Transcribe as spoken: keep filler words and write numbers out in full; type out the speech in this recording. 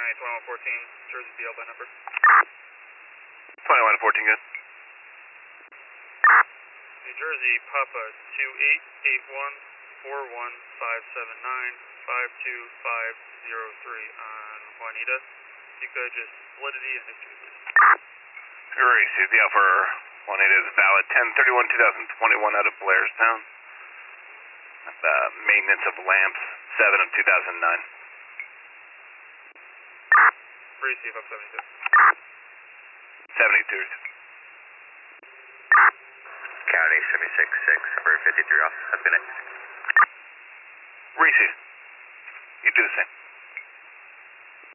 County twenty-one fourteen, Jersey D L by number. twenty-one fourteen, good. New Jersey, Papa two eight eight one four one five seven nine five two five zero three on Juanita. If you could just validity and history, please. Received. The Alpha Juanita is valid ten thirty-one twenty twenty-one out of Blairstown. The maintenance of lamps seven of two thousand nine. Receive up seventy-two. seventy-two. County seventy-six six for fifty-three off. Have a good night. Receive. You do the same.